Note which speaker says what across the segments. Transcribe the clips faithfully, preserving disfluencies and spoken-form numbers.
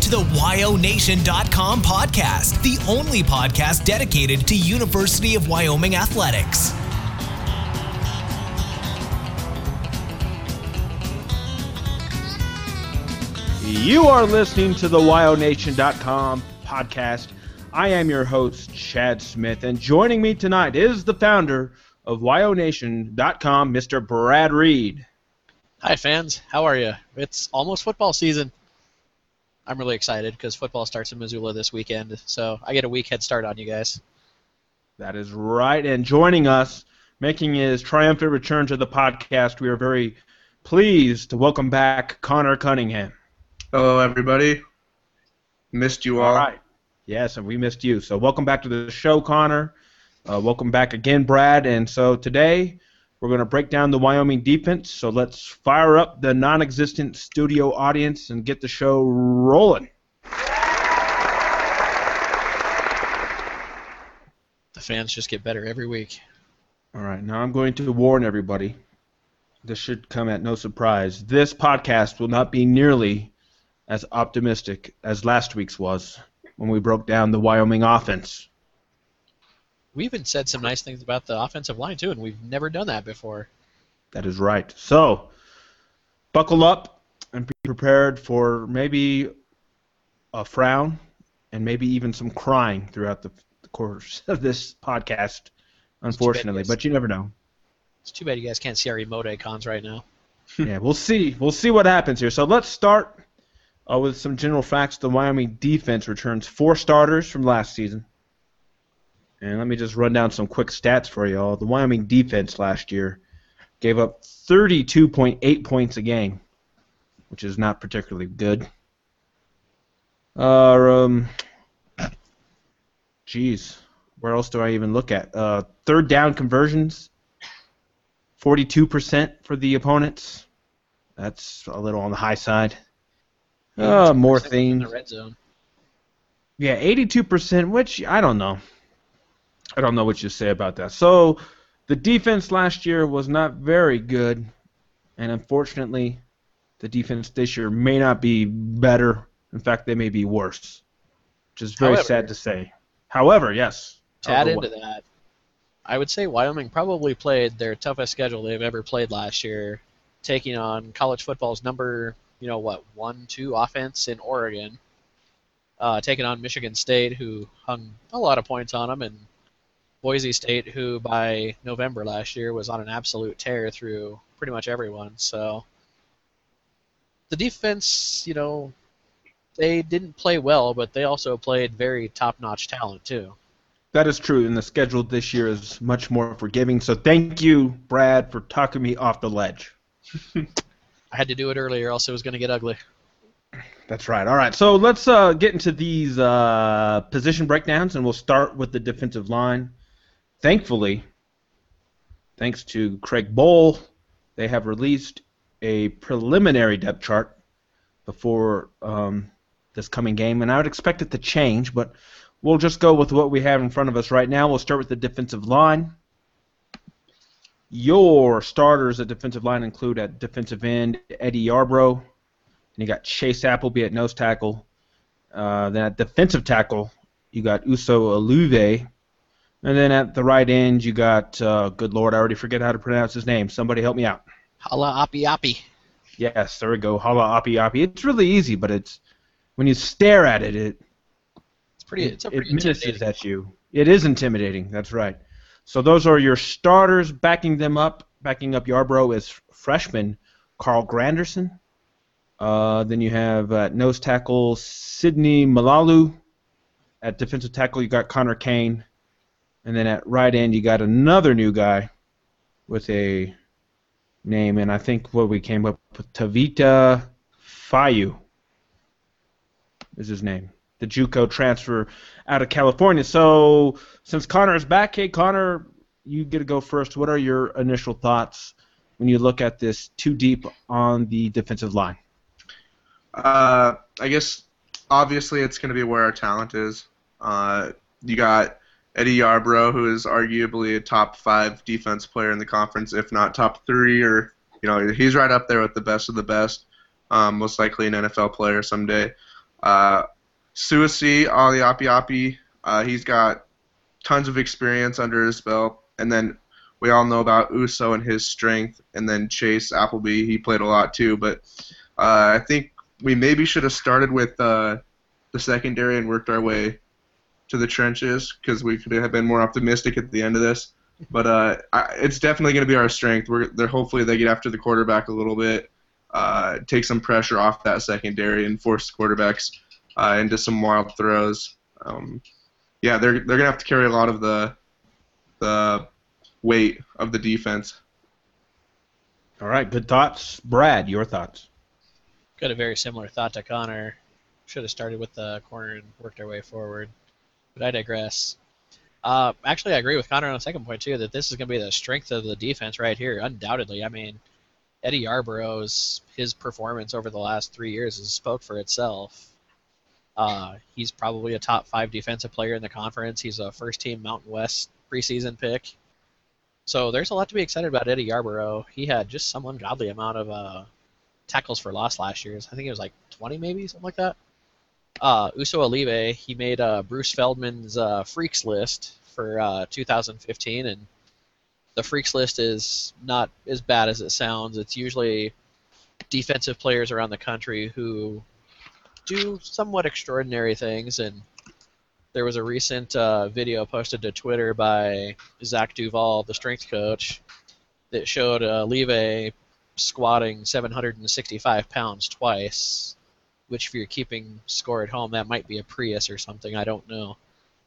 Speaker 1: to the Y O Nation dot com podcast, the only podcast dedicated to University of Wyoming athletics.
Speaker 2: You are listening to the Y O Nation dot com podcast. I am your host, Chad Smith, and joining me tonight is the founder of Y O Nation dot com, Mister Brad Reed.
Speaker 3: Hi, fans. How are you? It's almost football season. I'm really excited because football starts in Missoula this weekend, so I get a week head start on you guys.
Speaker 2: That is right, and joining us, making his triumphant return to the podcast, we are very pleased to welcome back Connor Cunningham.
Speaker 4: Hello, everybody. Missed you all.
Speaker 2: All right. Yes, and we missed you. So welcome back to the show, Connor. Uh, welcome back again, Brad. And so today we're going to break down the Wyoming defense. So let's fire up the non-existent studio audience and get the show rolling.
Speaker 3: The fans just get better every week.
Speaker 2: All right. Now I'm going to warn everybody. This should come at no surprise. This podcast will not be nearly as optimistic as last week's was when we broke down the Wyoming offense.
Speaker 3: We even said some nice things about the offensive line, too, and we've never done that before.
Speaker 2: That is right. So, buckle up and be prepared for maybe a frown and maybe even some crying throughout the, the course of this podcast, unfortunately. But you never know.
Speaker 3: It's too bad you guys can't see our emote icons right now.
Speaker 2: Yeah, we'll see. We'll see what happens here. So let's start uh, with some general facts. The Wyoming defense returns four starters from last season. And let me just run down some quick stats for you all. The Wyoming defense last year gave up thirty-two point eight points a game, which is not particularly good. Uh, um, geez, where else do I even look at? Uh, third down conversions, forty-two percent for the opponents. That's a little on the high side. Uh, more things.
Speaker 3: In the red zone.
Speaker 2: Yeah, eighty-two percent, which I don't know. I don't know what you say about that. So the defense last year was not very good, and unfortunately the defense this year may not be better. In fact, they may be worse, which is very
Speaker 3: However,
Speaker 2: sad to say. However, yes.
Speaker 3: To add into that, I would say Wyoming probably played their toughest schedule they've ever played last year, taking on college football's number, you know what, one, two offense in Oregon, uh, taking on Michigan State, who hung a lot of points on them, and Boise State, who by November last year was on an absolute tear through pretty much everyone. So the defense, you know, they didn't play well, but they also played very top-notch talent too.
Speaker 2: That is true, and the schedule this year is much more forgiving. So thank you, Brad, for talking me off the ledge.
Speaker 3: I had to do it earlier, else it was going to get ugly.
Speaker 2: That's right. All right, so let's uh, get into these uh, position breakdowns, and we'll start with the defensive line. Thankfully, thanks to Craig Bohl, they have released a preliminary depth chart before um, this coming game, and I would expect it to change, but we'll just go with what we have in front of us right now. We'll start with the defensive line. Your starters at defensive line include at defensive end Eddie Yarbrough, and you got Chase Appleby at nose tackle. Uh, then at defensive tackle, you got Uso Aluve. And then at the right end, you got, uh, good Lord, I already forget how to pronounce his name. Somebody help me out.
Speaker 3: Hala Api Api.
Speaker 2: Yes, there we go. Hala Api Api. It's really easy, but it's when you stare at it, it
Speaker 3: It's pretty.
Speaker 2: it,
Speaker 3: It's a pretty
Speaker 2: it menaces
Speaker 3: intimidating.
Speaker 2: at you. It is intimidating. That's right. So those are your starters. Backing them up, backing up Yarbrough is freshman Carl Granderson. Uh, then you have uh, nose tackle Sidney Malalu. At defensive tackle, you got Connor Kane. And then at right end, you got another new guy with a name, and I think what we came up with, Tavita Fayu is his name. The JUCO transfer out of California. So since Connor is back, hey, Connor, you get to go first. What are your initial thoughts when you look at this too deep on the defensive line?
Speaker 4: Uh, I guess, obviously, it's going to be where our talent is. Uh, you got Eddie Yarbrough, who is arguably a top five defense player in the conference, if not top three, or you know, he's right up there with the best of the best. Um, most likely an N F L player someday. Uh, Suasi Ali Api Api, uh, he's got tons of experience under his belt, and then we all know about Uso and his strength, and then Chase Appleby, he played a lot too, but uh, I think we maybe should have started with uh, the secondary and worked our way to the trenches, because we could have been more optimistic at the end of this. But uh, I, it's definitely going to be our strength. We're, they're hopefully they get after the quarterback a little bit, uh, take some pressure off that secondary, and force the quarterbacks uh, into some wild throws. Um, yeah, they're they're going to have to carry a lot of the the weight of the defense.
Speaker 2: All right, good thoughts. Brad, your thoughts?
Speaker 3: Got a very similar thought to Connor. Should have started with the corner and worked our way forward. But I digress. Uh, actually, I agree with Connor on the second point, too, that this is going to be the strength of the defense right here, undoubtedly. I mean, Eddie Yarborough's, his performance over the last three years has spoke for itself. Uh, he's probably a top five defensive player in the conference. He's a first-team Mountain West preseason pick. So there's a lot to be excited about Eddie Yarborough. He had just some ungodly amount of uh, tackles for loss last year. I think it was like twenty maybe, something like that. Uh, Uso Alive, he made uh, Bruce Feldman's uh, Freaks list for uh, two thousand fifteen, and the Freaks list is not as bad as it sounds. It's usually defensive players around the country who do somewhat extraordinary things, and there was a recent uh, video posted to Twitter by Zach Duval, the strength coach, that showed uh, Alive squatting seven hundred sixty-five pounds twice, which if you're keeping score at home, that might be a Prius or something. I don't know.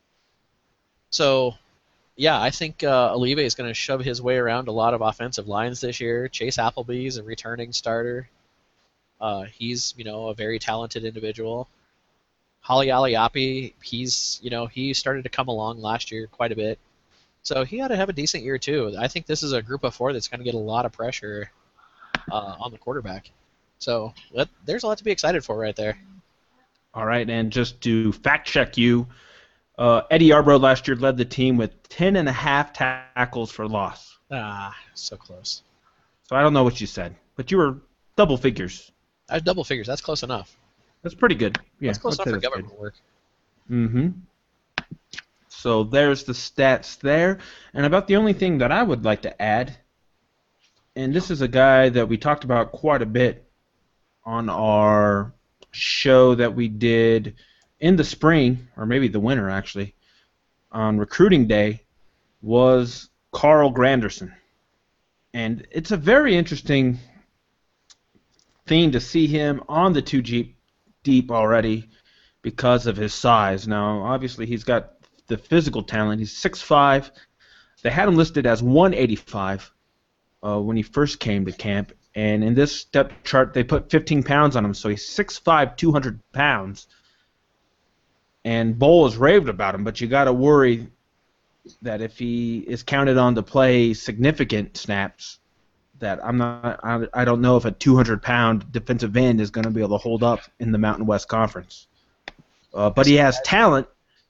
Speaker 3: So, yeah, I think uh, Alive is going to shove his way around a lot of offensive lines this year. Chase Appleby's a returning starter. Uh, he's, you know, a very talented individual. Holly Aliapi, he's, you know, he started to come along last year quite a bit. So he ought to have a decent year, too. I think this is a group of four that's going to get a lot of pressure uh, on the quarterback. So let, there's a lot to be excited for right there.
Speaker 2: All right, and just to fact check you, uh, Eddie Yarborough last year led the team with ten and a half tackles for loss.
Speaker 3: Ah, so close.
Speaker 2: So I don't know what you said, but you were double figures.
Speaker 3: I was double figures. That's close enough.
Speaker 2: That's pretty good. Yeah,
Speaker 3: that's close
Speaker 2: I'd
Speaker 3: enough
Speaker 2: say
Speaker 3: for
Speaker 2: that's
Speaker 3: government
Speaker 2: good.
Speaker 3: work.
Speaker 2: Mm-hmm. So there's the stats there. And about the only thing that I would like to add, and this is a guy that we talked about quite a bit on our show that we did in the spring, or maybe the winter actually, on recruiting day, was Carl Granderson. And it's a very interesting thing to see him on the two Jeep deep already because of his size. Now, obviously, he's got the physical talent. He's six five. They had him listed as one eighty-five uh, when he first came to camp. And in this depth chart, they put fifteen pounds on him, so he's six five, two hundred pounds. And Bowl has raved about him, but you got to worry that if he is counted on to play significant snaps, that I'm not, I, I don't know if a two hundred pound defensive end is going to be able to hold up in the Mountain West Conference. Uh, but he has talent.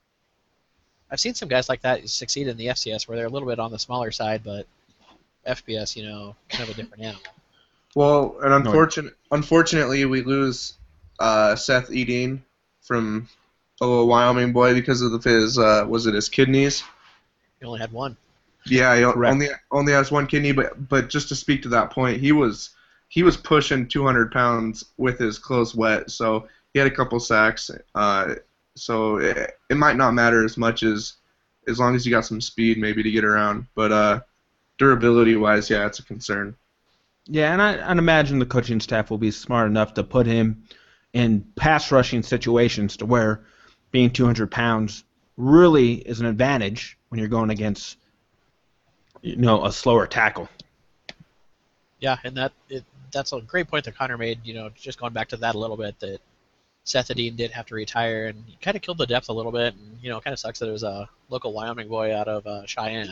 Speaker 3: I've seen some guys like that succeed in the F C S where they're a little bit on the smaller side, but F B S, you know, kind of a different animal.
Speaker 4: Well, and unfortunate, unfortunately, we lose uh, Seth Edine from a little Wyoming boy because of the, his, uh, was it his kidneys?
Speaker 3: He only had one.
Speaker 4: Yeah, he
Speaker 2: Correct.
Speaker 4: only only has one kidney, but but just to speak to that point, he was he was pushing two hundred pounds with his clothes wet, so he had a couple sacks. Uh, so it, it might not matter as much as as long as you got some speed maybe to get around, but uh, durability wise, yeah, it's a concern.
Speaker 2: Yeah, and I, I'd imagine the coaching staff will be smart enough to put him in pass rushing situations to where being two hundred pounds really is an advantage when you're going against, you know, a slower tackle.
Speaker 3: Yeah, and that it, that's a great point that Connor made, you know, just going back to that a little bit, that Seth Edine did have to retire, and he kind of killed the depth a little bit, and, you know, it kind of sucks that it was a local Wyoming boy out of uh, Cheyenne.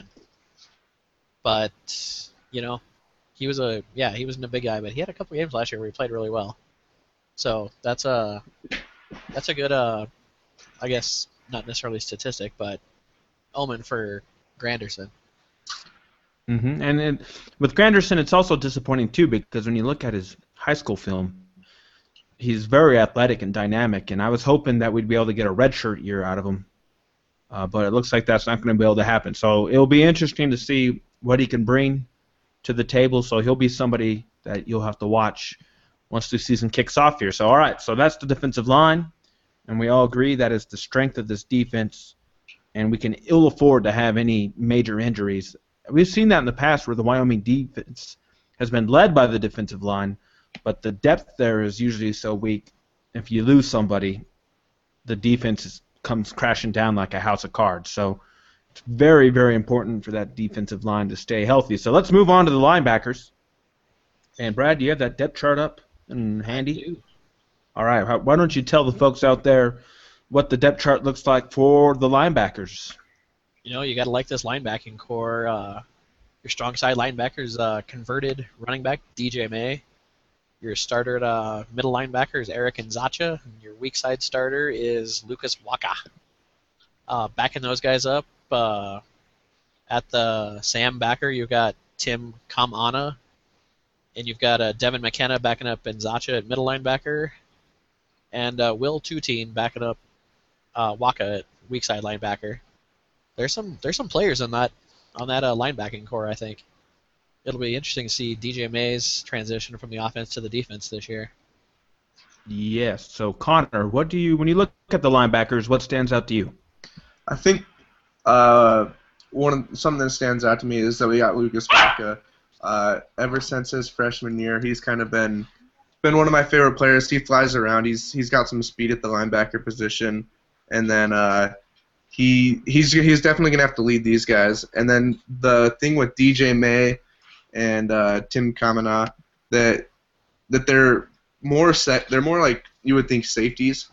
Speaker 3: But, you know, he was a, yeah, he wasn't a big guy, but he had a couple games last year where he played really well. So that's a, that's a good, uh, I guess, not necessarily statistic, but omen for Granderson.
Speaker 2: Mm-hmm. And it, with Granderson, it's also disappointing, too, because when you look at his high school film, he's very athletic and dynamic, and I was hoping that we'd be able to get a redshirt year out of him. Uh, but it looks like that's not going to be able to happen. So it'll be interesting to see what he can bring to the table. So he'll be somebody that you'll have to watch once the season kicks off here. So, all right, so that's the defensive line, and we all agree that is the strength of this defense, and we can ill afford to have any major injuries. We've seen that in the past where the Wyoming defense has been led by the defensive line, but the depth there is usually so weak. If you lose somebody, the defense is comes crashing down like a house of cards. So it's very, very important for that defensive line to stay healthy. So let's move on to the linebackers. And Brad, do you have that depth chart up and handy?
Speaker 3: I do.
Speaker 2: All right. Why don't you tell the folks out there what the depth chart looks like for the linebackers?
Speaker 3: You know, you got to like this linebacking core. Uh, your strong side linebackers, uh, converted running back D J May. Your starter at uh, middle linebacker is Eric Nzacha, and your weak side starter is Lucas Waka. Uh, backing those guys up, uh, at the Sam backer, you've got Tim Kamana, and you've got uh, Devin McKenna backing up Nzacha at middle linebacker, and uh, Will Tutine backing up uh, Waka at weak side linebacker. There's some there's some players on that on that uh, linebacking core, I think. It'll be interesting to see D J May's transition from the offense to the defense this year.
Speaker 2: Yes. So Connor, what do you when you look at the linebackers, what stands out to you?
Speaker 4: I think uh, one of, something that stands out to me is that we got Lucas Waka. Uh, ever since his freshman year, he's kind of been been one of my favorite players. He flies around. He's he's got some speed at the linebacker position, and then uh, he he's he's definitely gonna have to lead these guys. And then the thing with D J May and uh, Tim Kamana, that that they're more set. They're more like you would think safeties.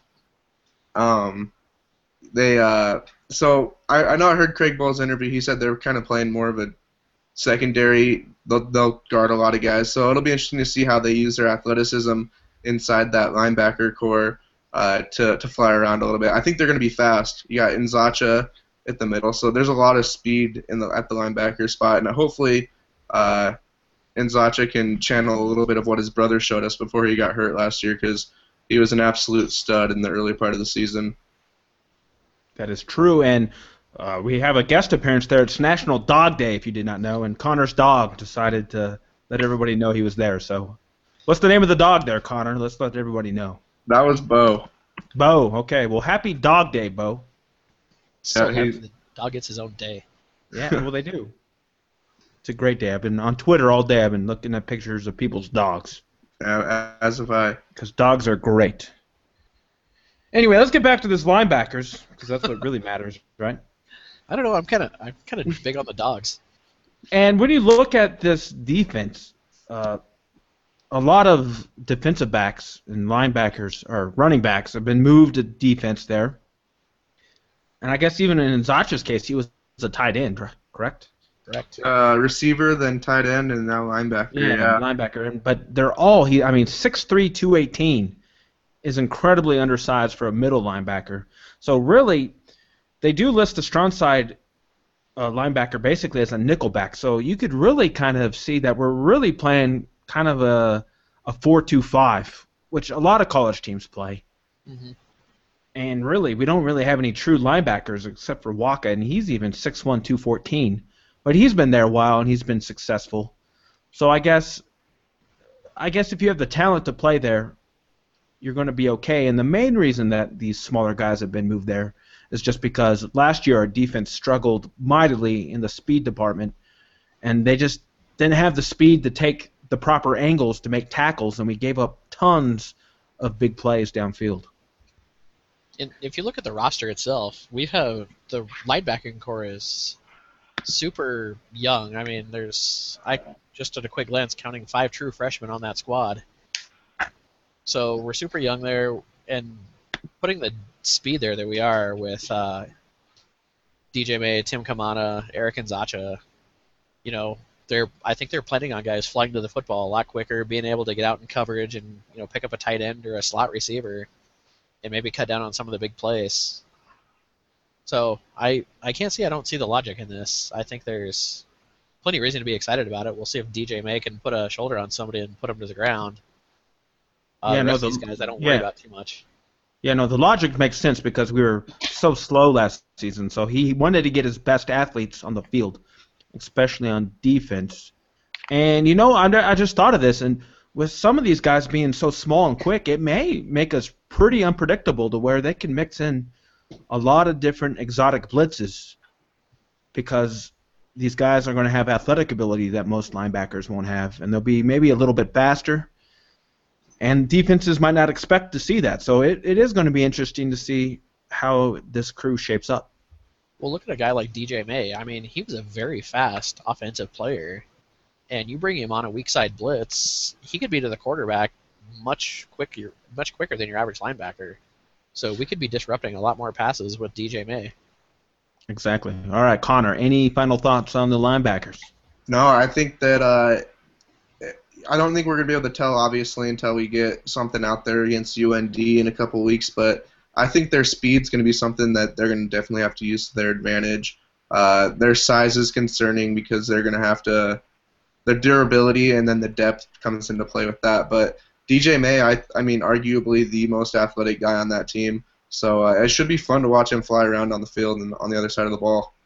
Speaker 4: Um, they uh, so I, I know I heard Craig Ball's interview. He said they're kind of playing more of a secondary. They'll, they'll guard a lot of guys. So it'll be interesting to see how they use their athleticism inside that linebacker core uh, to to fly around a little bit. I think they're going to be fast. You got Nzacha at the middle, so there's a lot of speed in the at the linebacker spot, and hopefully. Uh, Nzacha can channel a little bit of what his brother showed us before he got hurt last year, because he was an absolute stud in the early part of the season.
Speaker 2: That is true, and uh, we have a guest appearance there. It's National Dog Day, if you did not know, and Connor's dog decided to let everybody know he was there. So, what's the name of the dog there, Connor? Let's let everybody know.
Speaker 4: That was Bo.
Speaker 2: Bo, okay. Well, happy Dog Day, Bo.
Speaker 3: So
Speaker 4: Yeah,
Speaker 3: happy the dog gets his own day.
Speaker 2: Yeah, well, they do. It's a great day. I've been on Twitter all day. I've been looking at pictures of people's dogs.
Speaker 4: Uh, as have I.
Speaker 2: Because dogs are great. Anyway, let's get back to this linebackers, because that's what really matters, right?
Speaker 3: I don't know. I'm kind of I'm kind of big on the dogs.
Speaker 2: And when you look at this defense, uh, a lot of defensive backs and linebackers or running backs have been moved to defense there. And I guess even in Nzacha's case, he was a tight end, correct?
Speaker 3: Correct.
Speaker 4: Uh, receiver, then tight end, and now linebacker.
Speaker 2: Yeah,
Speaker 4: Yeah.
Speaker 2: linebacker. But they're all, he. I mean, six three, two eighteen is incredibly undersized for a middle linebacker. So really, they do list the strong side uh, linebacker basically as a nickelback. So you could really kind of see that we're really playing kind of a a four two five, which a lot of college teams play.
Speaker 3: Mm-hmm.
Speaker 2: And really, we don't really have any true linebackers except for Waka, and he's even six one, two fourteen. But he's been there a while, and he's been successful. So I guess, I guess if you have the talent to play there, you're going to be okay. And the main reason that these smaller guys have been moved there is just because last year our defense struggled mightily in the speed department, and they just didn't have the speed to take the proper angles to make tackles, and we gave up tons of big plays downfield.
Speaker 3: And if you look at the roster itself, we have the linebacking core is super young. I mean, there's I just at a quick glance counting five true freshmen on that squad. So we're super young there, and putting the speed there that we are with uh, D J May, Tim Kamana, Eric Nzacha, you know, they're I think they're planning on guys flying to the football a lot quicker, being able to get out in coverage and you know pick up a tight end or a slot receiver, and maybe cut down on some of the big plays. So I I can't see I don't see the logic in this. I think there's plenty of reason to be excited about it. We'll see if D J May can put a shoulder on somebody and put him to the ground. Uh,
Speaker 2: Yeah,
Speaker 3: the
Speaker 2: no,
Speaker 3: rest
Speaker 2: the-
Speaker 3: of these guys I don't worry
Speaker 2: yeah.
Speaker 3: about too much.
Speaker 2: Yeah, no, the logic makes sense because we were so slow last season. So he wanted to get his best athletes on the field, especially on defense. And, you know, I, I just thought of this, and with some of these guys being so small and quick, it may make us pretty unpredictable to where they can mix in a lot of different exotic blitzes because these guys are going to have athletic ability that most linebackers won't have, and they'll be maybe a little bit faster. And defenses might not expect to see that. So it, it is going to be interesting to see how this crew shapes up.
Speaker 3: Well, look at a guy like D J May. I mean, he was a very fast offensive player, and you bring him on a weak side blitz, he could be to the quarterback much quicker, much quicker than your average linebacker. So we could be disrupting a lot more passes with D J May.
Speaker 2: Exactly. All right, Connor, any final thoughts on the linebackers?
Speaker 4: No, I think that uh, I don't think we're going to be able to tell, obviously, until we get something out there against U N D in a couple of weeks, but I think their speed's going to be something that they're going to definitely have to use to their advantage. Uh, their size is concerning because they're going to have to – their durability and then the depth comes into play with that. But D J May, I, I mean, arguably the most athletic guy on that team. So uh, it should be fun to watch him fly around on the field and on the other side of the ball.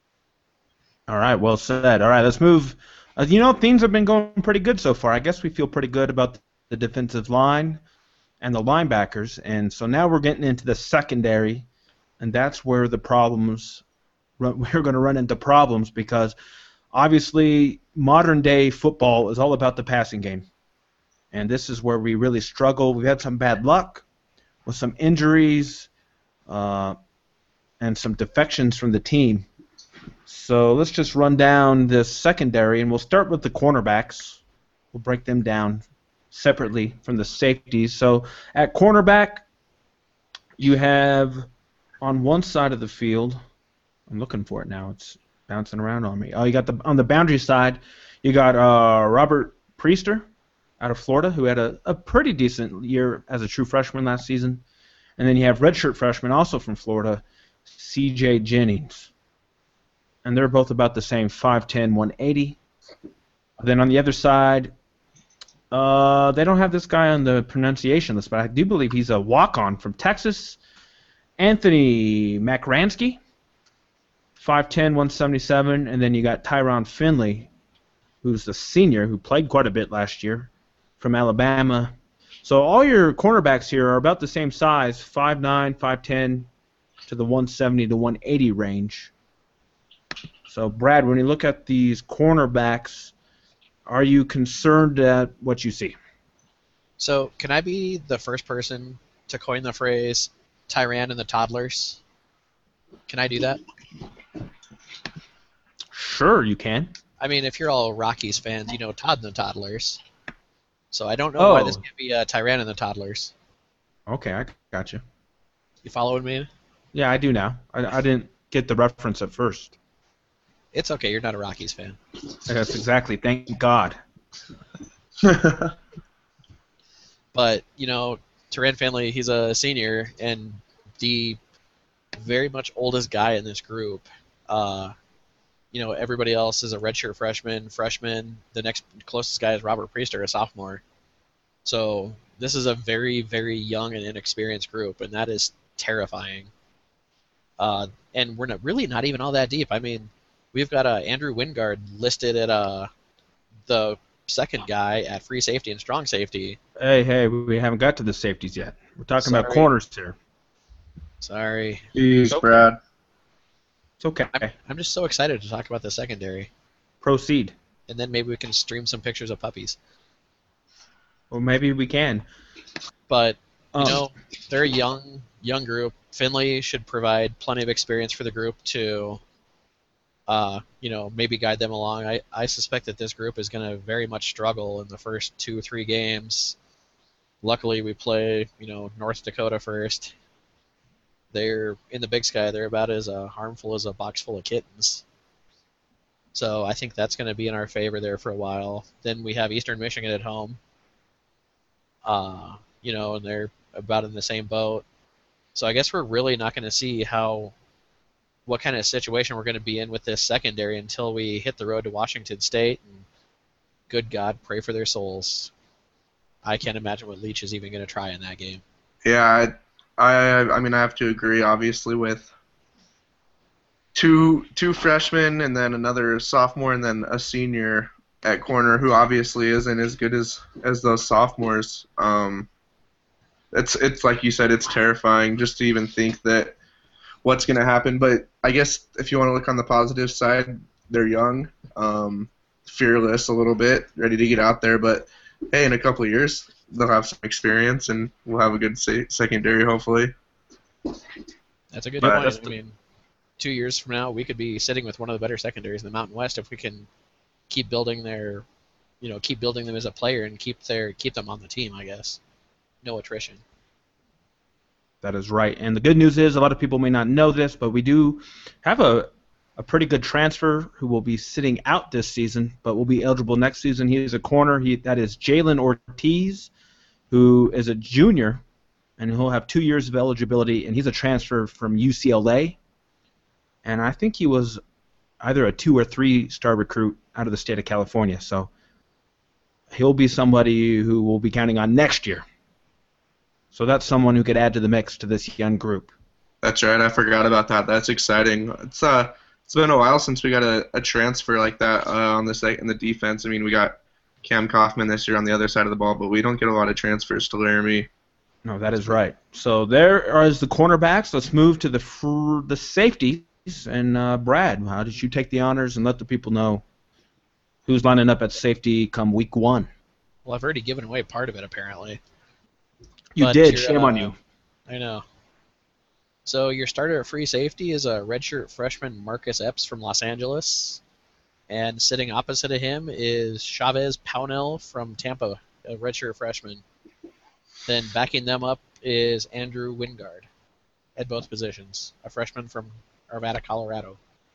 Speaker 2: All right, well said. All right, let's move. Uh, you know, things have been going pretty good so far. I guess we feel pretty good about the defensive line and the linebackers. And so now we're getting into the secondary, and that's where the problems – we're going to run into problems because obviously modern-day football is all about the passing game. And this is where we really struggle. We've had some bad luck with some injuries uh, and some defections from the team. So let's just run down the secondary, and we'll start with the cornerbacks. We'll break them down separately from the safeties. So at cornerback, you have on one side of the field, I'm looking for it now. It's bouncing around on me. Oh, you got the on the boundary side, you got uh, Robert Priester out of Florida, who had a, a pretty decent year as a true freshman last season. And then you have redshirt freshman also from Florida, C J Jennings. And they're both about the same, five ten, one eighty. Then on the other side, uh, they don't have this guy on the pronunciation list, but I do believe he's a walk-on from Texas, Anthony Makransky, five ten, one seventy-seven. And then you got Tyron Finley, who's a senior who played quite a bit last year, from Alabama. So all your cornerbacks here are about the same size, five nine, five ten to the one seventy to one eighty range. So, Brad, when you look at these cornerbacks, are you concerned at what you see?
Speaker 3: So can I be the first person to coin the phrase Tyrann and the Toddlers? Can I do that?
Speaker 2: Sure, you can.
Speaker 3: I mean, if you're all Rockies fans, you know Todd and the Toddlers. So I don't know
Speaker 2: Oh.
Speaker 3: why this can't be uh, Tyrann and the Toddlers.
Speaker 2: Okay, I got you.
Speaker 3: You following me?
Speaker 2: Yeah, I do now. I, I didn't get the reference at first.
Speaker 3: It's okay, you're not a Rockies fan.
Speaker 2: That's exactly. Thank God.
Speaker 3: But, you know, Tyrann Finley, he's a senior and the very much oldest guy in this group. Uh, you know, everybody else is a redshirt freshman, freshman. The next closest guy is Robert Priester, a sophomore. So this is a very, very young and inexperienced group, and that is terrifying. Uh, and we're not, really not even all that deep. I mean, we've got uh, Andrew Wingard listed at uh, the second guy at free safety and strong safety.
Speaker 2: Hey, hey, we haven't got to the safeties yet. We're talking about
Speaker 3: Sorry.
Speaker 2: corners here.
Speaker 3: Sorry.
Speaker 4: Jeez,
Speaker 2: Okay.
Speaker 4: Brad.
Speaker 2: It's okay.
Speaker 3: I'm, I'm just so excited to talk about the secondary.
Speaker 2: Proceed.
Speaker 3: And then maybe we can stream some pictures of puppies.
Speaker 2: Or maybe we can.
Speaker 3: But, you
Speaker 2: Um,
Speaker 3: know, they're a young, young group. Finley should provide plenty of experience for the group to, uh, you know, maybe guide them along. I, I suspect that this group is going to very much struggle in the first two or three games. Luckily, we play, you know, North Dakota first. They're in the Big Sky. They're about as uh, harmful as a box full of kittens. So I think that's going to be in our favor there for a while. Then we have Eastern Michigan at home. Uh, you know, and they're about in the same boat. So I guess we're really not going to see how, what kind of situation we're going to be in with this secondary until we hit the road to Washington State. And good God, pray for their souls. I can't imagine what Leach is even going to try in that game.
Speaker 4: Yeah, I, I, I mean, I have to agree, obviously, with two two freshmen and then another sophomore and then a senior at corner who obviously isn't as good as, as those sophomores. Um, it's it's like you said, it's terrifying just to even think that what's going to happen. But I guess if you want to look on the positive side, they're young, um, fearless a little bit, ready to get out there. But hey, in a couple of years, they'll have some experience and we'll have a good se- secondary, hopefully.
Speaker 3: That's a good
Speaker 4: But
Speaker 3: point.
Speaker 4: that's
Speaker 3: I mean, two years from now, we could be sitting with one of the better secondaries in the Mountain West if we can keep building their, you know, keep building them as a player and keep their keep them on the team. I guess no attrition.
Speaker 2: That is right. And the good news is a lot of people may not know this, but we do have a a pretty good transfer who will be sitting out this season, but will be eligible next season. He is a corner. He that is Jalen Ortiz, who is a junior, and he'll have two years of eligibility. And he's a transfer from U C L A, and I think he was either a two or three star recruit out of the state of California. So he'll be somebody who we'll be counting on next year. So that's someone who could add to the mix to this young group.
Speaker 4: That's right. I forgot about that. That's exciting. It's uh, it's been a while since we got a, a transfer like that uh, on the sec- in the defense. I mean, we got Cam Kaufman this year on the other side of the ball, but we don't get a lot of transfers to Laramie.
Speaker 2: No, that is right. So there is the cornerbacks. Let's move to the fr- the safeties. And uh, Brad, how did you take the honors and let the people know who's lining up at safety come week one?
Speaker 3: Well, I've already given away part of it apparently.
Speaker 2: You
Speaker 3: But
Speaker 2: did.
Speaker 3: your,
Speaker 2: Shame on
Speaker 3: uh,
Speaker 2: you.
Speaker 3: I know. So your starter at free safety is a redshirt freshman Marcus Epps from Los Angeles, and sitting opposite of him is Chavez Pownell from Tampa, a redshirt freshman. Then backing them up is Andrew Wingard at both positions, a freshman from Arvada, Colorado.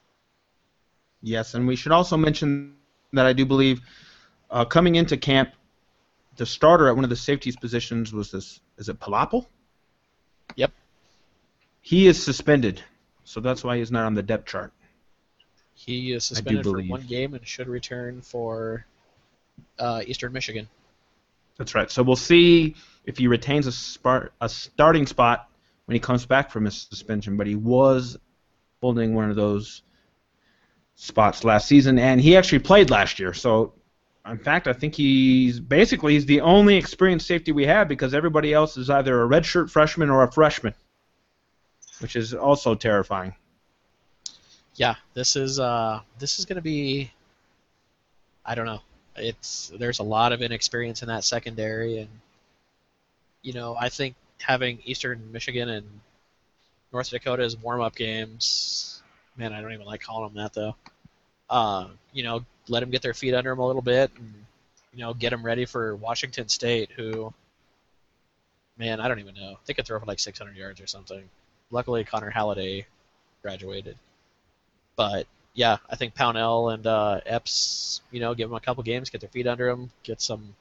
Speaker 2: Yes, and we should also mention that I do believe uh, coming into camp, the starter at one of the safeties positions was this. Is it Palapal?
Speaker 3: Yep.
Speaker 2: He is suspended, so that's why he's not on the depth chart.
Speaker 3: He is suspended for
Speaker 2: believe.
Speaker 3: one game and should return for uh, Eastern Michigan.
Speaker 2: That's right. So we'll see if he retains a, spar- a starting spot when he comes back from his suspension, but he was holding one of those spots last season, and he actually played last year. So, in fact, I think he's basically he's the only experienced safety we have because everybody else is either a redshirt freshman or a freshman, which is also terrifying.
Speaker 3: Yeah, this is uh, this is going to be. I don't know. It's there's a lot of inexperience in that secondary, and you know I think having Eastern Michigan and North Dakota's warm-up games. Man, I don't even like calling them that though. Uh, you know, let them get their feet under them a little bit, and you know, get them ready for Washington State, who, man, I don't even know. They could throw for like six hundred yards or something. Luckily, Connor Halliday graduated. But yeah, I think Pownell and uh, Epps, you know, give them a couple games, get their feet under them, get some,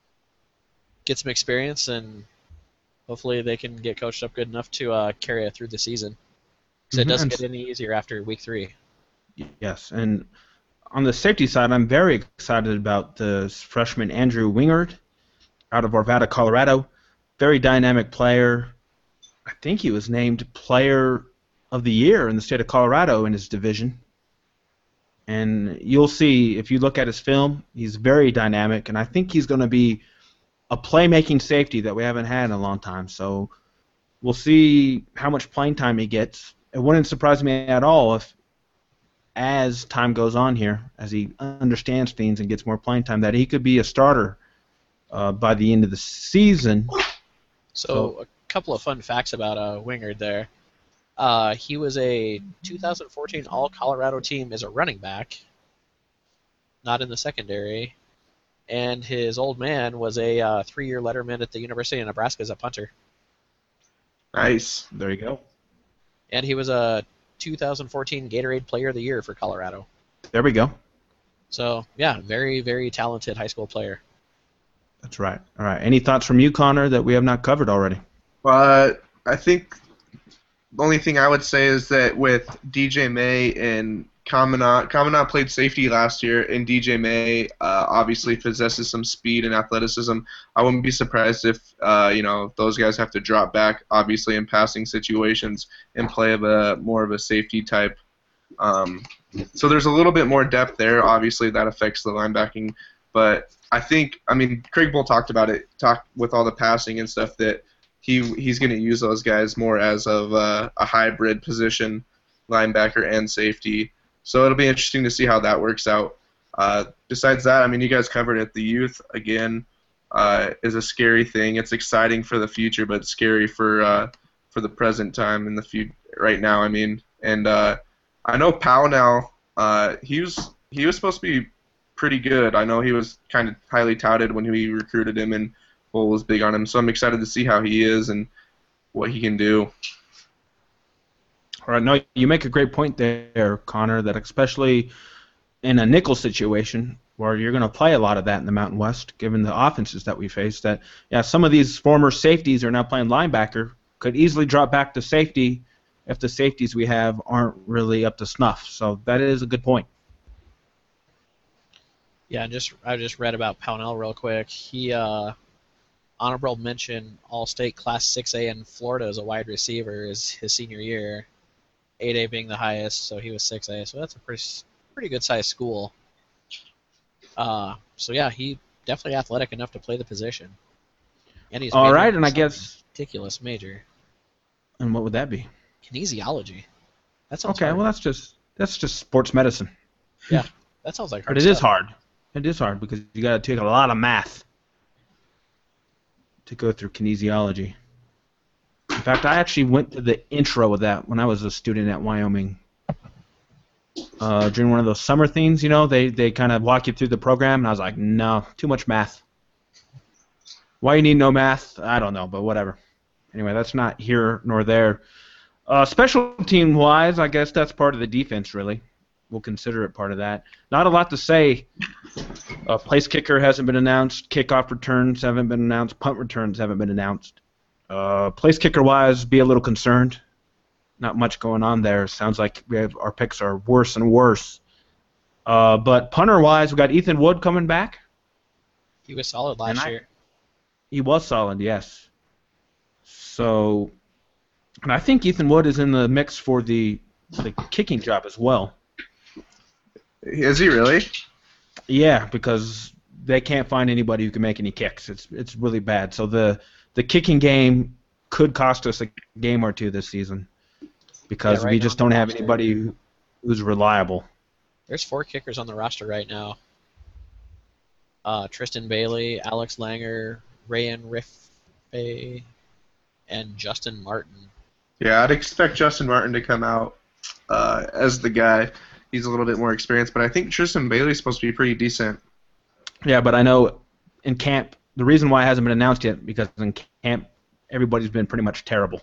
Speaker 3: get some experience, and hopefully they can get coached up good enough to uh, carry it through the season. Because
Speaker 2: Mhm.
Speaker 3: it doesn't
Speaker 2: And-
Speaker 3: get any easier after week three.
Speaker 2: Yes, and on the safety side, I'm very excited about the freshman Andrew Wingard out of Arvada, Colorado. Very dynamic player. I think he was named Player of the Year in the state of Colorado in his division. And you'll see, if you look at his film, he's very dynamic, and I think he's going to be a playmaking safety that we haven't had in a long time. So we'll see how much playing time he gets. It wouldn't surprise me at all if, as time goes on here, as he understands things and gets more playing time, that he could be a starter uh, by the end of the season.
Speaker 3: So,
Speaker 2: So-
Speaker 3: a couple of fun facts about uh, Wingard there. Uh, he was a two thousand fourteen All-Colorado team as a running back, not in the secondary. And his old man was a uh, three-year letterman at the University of Nebraska as a punter.
Speaker 4: Nice.
Speaker 2: There you go.
Speaker 3: And he was a two thousand fourteen Gatorade Player of the Year for Colorado.
Speaker 2: There we go.
Speaker 3: So, yeah, very, very talented high school player.
Speaker 2: That's right. All right. Any thoughts from you, Connor, that we have not covered already?
Speaker 4: Uh, I think the only thing I would say is that with D J May and Kaminat. Kaminat played safety last year, and D J May uh, obviously possesses some speed and athleticism. I wouldn't be surprised if uh, you know those guys have to drop back, obviously in passing situations, and play of a more of a safety type. Um, so there's a little bit more depth there. Obviously, that affects the linebacking, but I think I mean Craig Bull talked about it, talked with all the passing and stuff that he he's going to use those guys more as of uh, a hybrid position, linebacker and safety. So it'll be interesting to see how that works out. Uh, besides that, I mean, you guys covered it. The youth, again, uh, is a scary thing. It's exciting for the future, but scary for uh, for the present time and the few right now. I mean, and uh, I know Pownell, uh, he was he was supposed to be pretty good. I know he was kind of highly touted when we recruited him, and Bull was big on him. So I'm excited to see how he is and what he can do.
Speaker 2: All right, no, you make a great point there, Connor, that especially in a nickel situation where you're going to play a lot of that in the Mountain West, given the offenses that we face, that, yeah, some of these former safeties are now playing linebacker, could easily drop back to safety if the safeties we have aren't really up to snuff. So that is a good point.
Speaker 3: Yeah, and just I just read about Pownell real quick. He uh, honorable mention All-State Class six A in Florida as a wide receiver is his senior year. eight A being the highest, so he was six A, so that's a pretty pretty good sized school. Uh, so yeah, he definitely athletic enough to play the position. And he's
Speaker 2: all right, and I guess
Speaker 3: ridiculous major.
Speaker 2: And what would that be?
Speaker 3: Kinesiology. That sounds
Speaker 2: okay.
Speaker 3: hard.
Speaker 2: Well, that's just that's just sports medicine.
Speaker 3: Yeah, that sounds like hard.
Speaker 2: But it
Speaker 3: stuff.
Speaker 2: is hard. It is hard because you got to take a lot of math to go through kinesiology. In fact, I actually went to the intro of that when I was a student at Wyoming. Uh, during one of those summer things, you know, they, they kind of walk you through the program, and I was like, no, too much math. Why you need no math? I don't know, but whatever. Anyway, that's not here nor there. Uh, special team-wise, I guess that's part of the defense, really. We'll consider it part of that. Not a lot to say. Uh, place kicker hasn't been announced. Kickoff returns haven't been announced. Punt returns haven't been announced. Uh, place kicker-wise, be a little concerned. Not much going on there. Sounds like we have, our picks are worse and worse. Uh, but punter-wise, we got Ethan Wood coming back.
Speaker 3: He was solid last
Speaker 2: I,
Speaker 3: year.
Speaker 2: He was solid, yes. So, and I think Ethan Wood is in the mix for the the kicking job as well.
Speaker 4: Is he really?
Speaker 2: Yeah, because they can't find anybody who can make any kicks. It's it's really bad. So the the kicking game could cost us a game or two this season because
Speaker 3: Yeah, right
Speaker 2: we
Speaker 3: now
Speaker 2: just
Speaker 3: on
Speaker 2: don't
Speaker 3: the
Speaker 2: have
Speaker 3: roster.
Speaker 2: anybody who, who's reliable.
Speaker 3: There's four kickers on the roster right now. Uh, Tristan Bailey, Alex Langer, Rayan Riffey, and Justin Martin.
Speaker 4: Yeah, I'd expect Justin Martin to come out uh, as the guy. He's a little bit more experienced, but I think Tristan Bailey's supposed to be pretty decent.
Speaker 2: Yeah, but I know in camp, the reason why it hasn't been announced yet, because in camp, everybody's been pretty much terrible.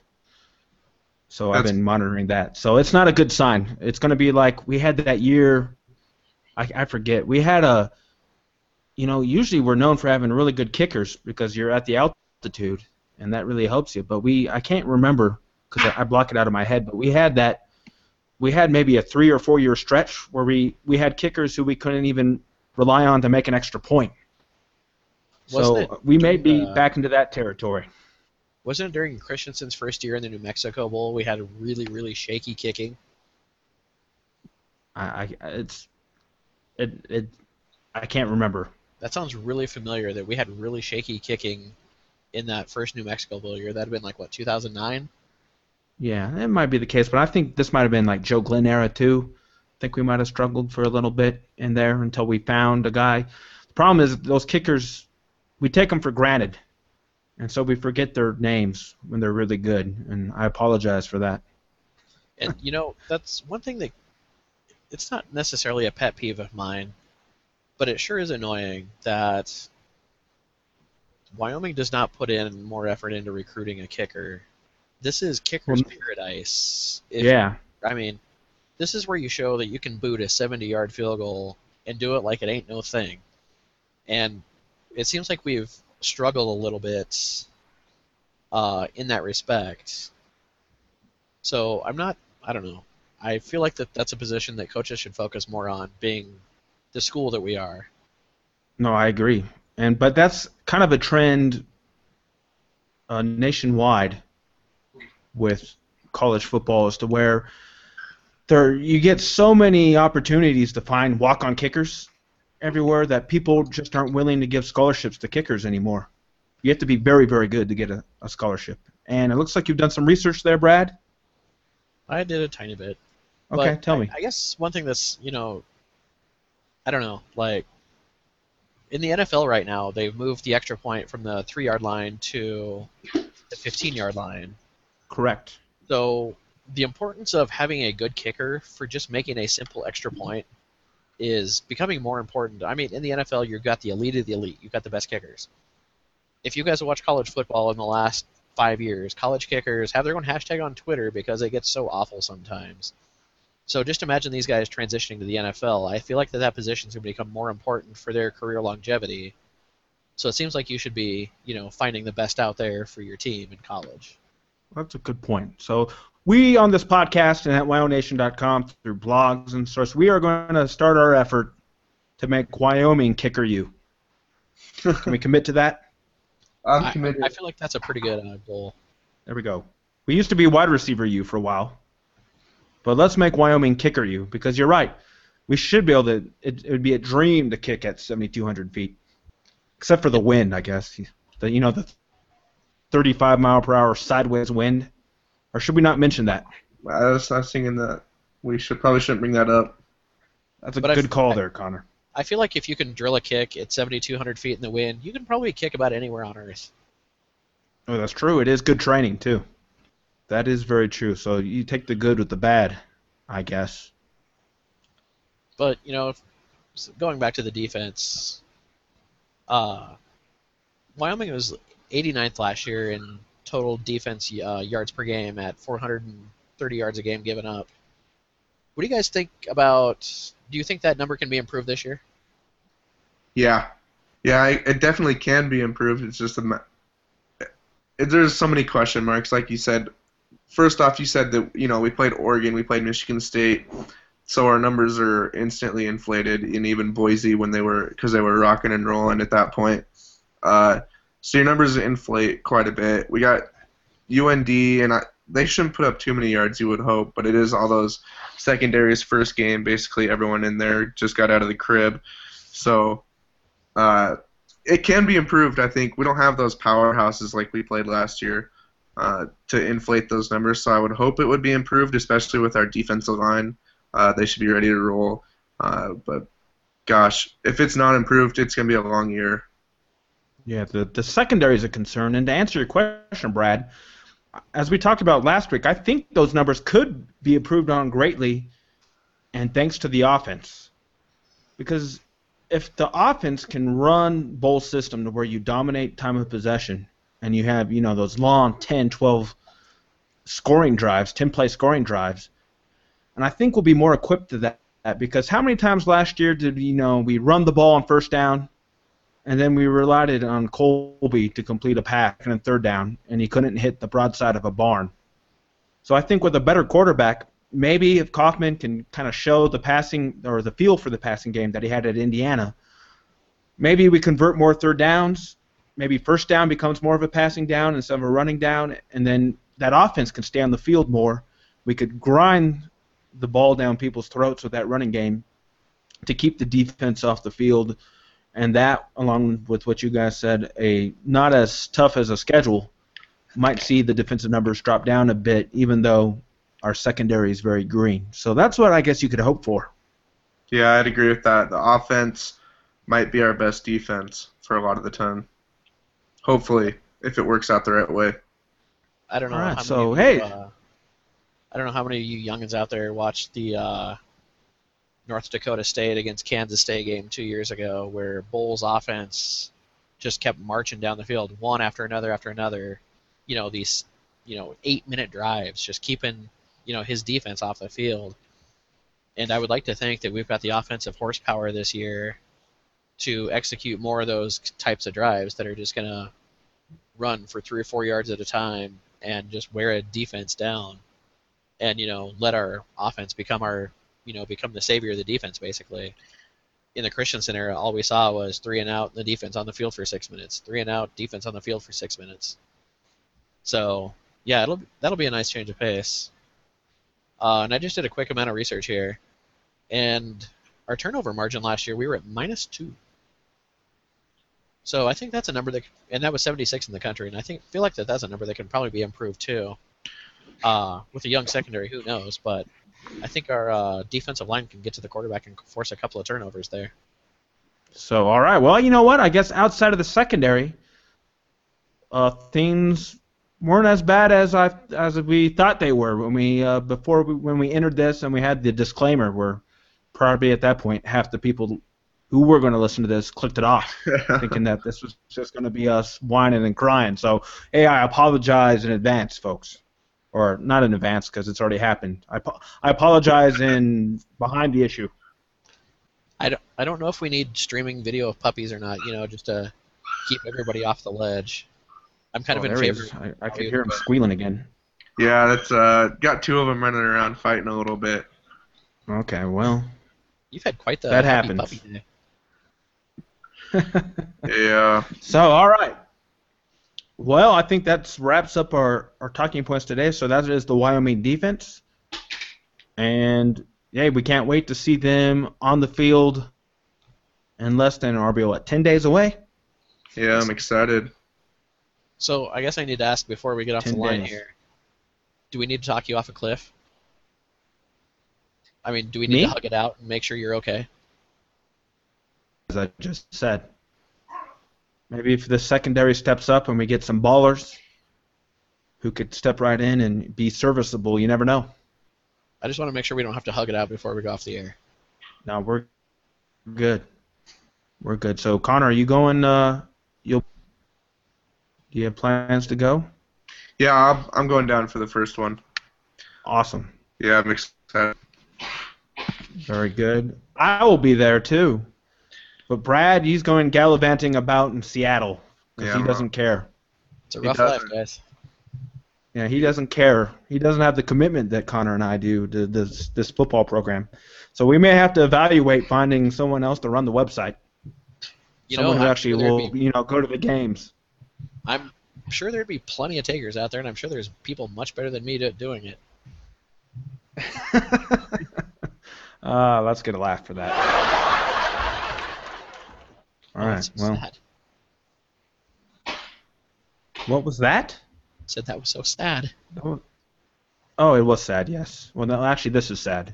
Speaker 2: So I've
Speaker 4: That's-
Speaker 2: been monitoring that. So it's not a good sign. It's going to be like we had that year, I, I forget, we had a, you know, usually we're known for having really good kickers because you're at the altitude, and that really helps you. But we, I can't remember because I, I block it out of my head, but we had that, we had maybe a three or four year stretch where we, we had kickers who we couldn't even rely on to make an extra point.
Speaker 3: Wasn't
Speaker 2: So
Speaker 3: it
Speaker 2: we may
Speaker 3: during,
Speaker 2: be
Speaker 3: uh,
Speaker 2: back into that territory.
Speaker 3: Wasn't it during Christensen's first year in the New Mexico Bowl we had really, really shaky kicking?
Speaker 2: I, I it's it it I can't remember.
Speaker 3: That sounds really familiar that we had really shaky kicking in that first New Mexico Bowl year. That would have been like, what, two thousand nine?
Speaker 2: Yeah, it might be the case, but I think this might have been like Joe Glenn era too. I think we might have struggled for a little bit in there until we found a guy. The problem is those kickers, we take them for granted, and so we forget their names when they're really good, and I apologize for that.
Speaker 3: And, you know, that's one thing that it's not necessarily a pet peeve of mine, but it sure is annoying that Wyoming does not put in more effort into recruiting a kicker. This is kicker's
Speaker 2: Well,
Speaker 3: paradise. If,
Speaker 2: Yeah,
Speaker 3: I mean, this is where you show that you can boot a seventy-yard field goal and do it like it ain't no thing. And it seems like we've struggled a little bit uh, in that respect. So I'm not, I don't know. I feel like that that's a position that coaches should focus more on, being the school that we are.
Speaker 2: No, I agree. And but that's kind of a trend uh, nationwide with college football, as to where there you get so many opportunities to find walk-on kickers everywhere that people just aren't willing to give scholarships to kickers anymore. You have to be very, very good to get a, a scholarship. And it looks like you've done some research there, Brad.
Speaker 3: I did a tiny bit.
Speaker 2: Okay,
Speaker 3: But
Speaker 2: tell
Speaker 3: I,
Speaker 2: me.
Speaker 3: I guess one thing that's, you know, I don't know, like, in the N F L right now, they've moved the extra point from the three-yard line to the fifteen-yard line.
Speaker 2: Correct.
Speaker 3: So the importance of having a good kicker for just making a simple extra point is becoming more important. I mean, in the N F L, you've got the elite of the elite. You've got the best kickers. If you guys have watched college football in the last five years, college kickers have their own hashtag on Twitter because it gets so awful sometimes. So just imagine these guys transitioning to the N F L. I feel like that that position is going to become more important for their career longevity. So it seems like you should be, you know, finding the best out there for your team in college.
Speaker 2: That's a good point. So we on this podcast and at wyo nation dot com through blogs and source, we are going to start our effort to make Wyoming kicker you. Can we commit to that?
Speaker 4: I'm
Speaker 3: I,
Speaker 4: committed.
Speaker 3: I feel like that's a pretty good uh, goal.
Speaker 2: There we go. We used to be wide receiver you for a while. But let's make Wyoming kicker you, because you're right. We should be able to. It, it would be a dream to kick at seventy-two hundred feet, except for the wind, I guess. The you know the thirty-five mile per hour sideways wind. Or should we not mention that?
Speaker 4: I was, I was thinking that we should probably shouldn't bring that up.
Speaker 2: That's a
Speaker 3: But I
Speaker 2: good
Speaker 3: f-
Speaker 2: call
Speaker 3: I-
Speaker 2: there, Connor.
Speaker 3: I feel like if you can drill a kick at seventy-two hundred feet in the wind, you can probably kick about anywhere on Earth.
Speaker 2: Oh, that's true. It is good training too. That is very true. So you take the good with the bad, I guess.
Speaker 3: But, you know, if, so going back to the defense, uh, Wyoming was eighty-ninth last year in total defense uh, yards per game at four hundred thirty yards a game given up. What do you guys think about, do you think that number can be improved this year?
Speaker 4: Yeah, yeah, I, it definitely can be improved. It's just a, ma- it, there's so many question marks. Like you said, first off, you said that you know we played Oregon, we played Michigan State, so our numbers are instantly inflated. And even Boise when they were because they were rocking and rolling at that point. Uh, so your numbers inflate quite a bit. We got U N D, and I, they shouldn't put up too many yards, you would hope, but it is all those secondaries first game. Basically, everyone in there just got out of the crib, so. Uh, it can be improved, I think. We don't have those powerhouses like we played last year uh, to inflate those numbers, so I would hope it would be improved, especially with our defensive line. Uh, they should be ready to roll. Uh, but, gosh, if it's not improved, it's going to be a long year.
Speaker 2: Yeah, the, the secondary is a concern. And to answer your question, Brad, as we talked about last week, I think those numbers could be improved on greatly, and thanks to the offense. Because if the offense can run bowl system to where you dominate time of possession and you have, you know, those long ten, twelve scoring drives, ten-play scoring drives, and I think we'll be more equipped to that because how many times last year did, you know, we run the ball on first down and then we relied on Colby to complete a pass and third down and he couldn't hit the broadside of a barn. So I think with a better quarterback, maybe if Kaufman can kind of show the passing or the feel for the passing game that he had at Indiana, maybe we convert more third downs. Maybe first down becomes more of a passing down instead of a running down, and then that offense can stay on the field more. We could grind the ball down people's throats with that running game to keep the defense off the field, and that, along with what you guys said, a not as tough as a schedule, might see the defensive numbers drop down a bit, even though our secondary is very green. So that's what I guess you could hope for.
Speaker 4: Yeah, I'd agree with that. The offense might be our best defense for a lot of the time. Hopefully, if it works out the right way.
Speaker 3: I don't know.
Speaker 2: All right,
Speaker 3: how many
Speaker 2: so,
Speaker 3: of you,
Speaker 2: hey.
Speaker 3: uh, I don't know how many of you youngins out there watched the uh, North Dakota State against Kansas State game two years ago, where Bowles' offense just kept marching down the field, one after another after another. You know, these, you know, eight-minute drives, just keeping, you know, his defense off the field. And I would like to think that we've got the offensive horsepower this year to execute more of those types of drives that are just going to run for three or four yards at a time and just wear a defense down. and you know let our offense become our you know become the savior of the defense basically. In the Christensen era, all we saw was three and out, the defense on the field for six minutes, three and out, defense on the field for six minutes. So yeah, it'll that'll be a nice change of pace. Uh, and I just did a quick amount of research here, and our turnover margin last year we were at minus two. So I think that's a number that, and that was seventy-six in the country, and I think feel like that that's a number that can probably be improved too. Uh, with a young secondary, who knows? But I think our uh, defensive line can get to the quarterback and force a couple of turnovers there.
Speaker 2: So, all right. Well, you know what? I guess outside of the secondary, uh, things weren't as bad as I as we thought they were when we uh, before we, when we entered this and we had the disclaimer. Where probably at that point half the people who were going to listen to this clicked it off, thinking that this was just going to be us whining and crying. So, hey, I apologize in advance, folks. Or not in advance because it's already happened. I, I apologize in behind the issue.
Speaker 3: I don't, I don't know if we need streaming video of puppies or not, you know, just to keep everybody off the ledge. I'm kind
Speaker 2: Oh,
Speaker 3: of in
Speaker 2: there he
Speaker 3: favor.
Speaker 2: is. I, I could hear him squealing again.
Speaker 4: Yeah, that's uh, got two of them running around fighting a little bit.
Speaker 2: Okay, well.
Speaker 3: You've had quite the
Speaker 2: That
Speaker 3: happy
Speaker 2: happens.
Speaker 3: puppy day.
Speaker 4: Yeah.
Speaker 2: So, all right. Well, I think that wraps up our, our talking points today. So that is the Wyoming defense. And, yeah, we can't wait to see them on the field in less than, are we, what, ten days away?
Speaker 4: Yeah, I'm excited.
Speaker 3: So I guess I need to ask before we get off the
Speaker 2: Ten
Speaker 3: line
Speaker 2: days.
Speaker 3: here. Do we need to talk you off a cliff? I mean, do we need
Speaker 2: Me?
Speaker 3: to hug it out and make sure you're okay?
Speaker 2: As I just said. Maybe if the secondary steps up and we get some ballers who could step right in and be serviceable, you never know.
Speaker 3: I just want to make sure we don't have to hug it out before we go off the air.
Speaker 2: No, we're good. We're good. So, Connor, are you going? Uh, you'll. Do you have plans to go?
Speaker 4: Yeah, I'll, I'm going down for the first one.
Speaker 2: Awesome.
Speaker 4: Yeah, I'm excited.
Speaker 2: Very good. I will be there too. But Brad, he's going gallivanting about in Seattle because
Speaker 4: Yeah,
Speaker 2: he doesn't care.
Speaker 3: It's a
Speaker 4: He
Speaker 3: rough life,
Speaker 4: doesn't.
Speaker 3: guys.
Speaker 2: Yeah, he doesn't care. He doesn't have the commitment that Connor and I do to this this football program. So we may have to evaluate finding someone else to run the website.
Speaker 3: You
Speaker 2: someone
Speaker 3: know,
Speaker 2: who
Speaker 3: I'm
Speaker 2: actually
Speaker 3: sure there'd
Speaker 2: will,
Speaker 3: be-
Speaker 2: you know, go to the games.
Speaker 3: I'm sure there'd be plenty of takers out there, and I'm sure there's people much better than me do, doing it.
Speaker 2: uh, let's get a laugh for that. All
Speaker 3: Oh,
Speaker 2: right.
Speaker 3: that's so
Speaker 2: Well,
Speaker 3: sad.
Speaker 2: what was that?
Speaker 3: Said that was so sad.
Speaker 2: Oh, oh, it was sad. Yes. Well, no, actually, this is sad.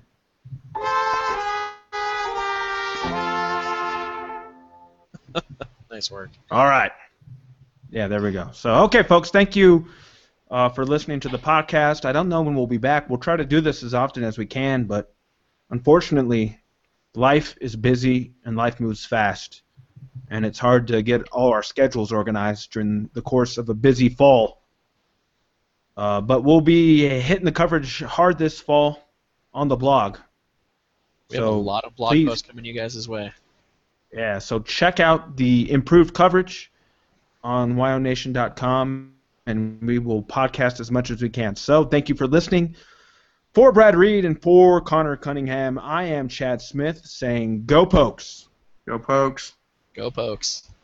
Speaker 3: Nice work.
Speaker 2: All right. Yeah, there we go. So, okay, folks, thank you uh, for listening to the podcast. I don't know when we'll be back. We'll try to do this as often as we can, but unfortunately, life is busy and life moves fast, and it's hard to get all our schedules organized during the course of a busy fall. Uh, but we'll be hitting the coverage hard this fall on the blog.
Speaker 3: We have a
Speaker 2: So,
Speaker 3: lot of blog
Speaker 2: please-
Speaker 3: posts coming you guys' way.
Speaker 2: Yeah, so check out the improved coverage on wyo nation dot com, and we will podcast as much as we can. So thank you for listening. For Brad Reed and for Connor Cunningham, I am Chad Smith saying go Pokes.
Speaker 4: Go Pokes.
Speaker 3: Go Pokes.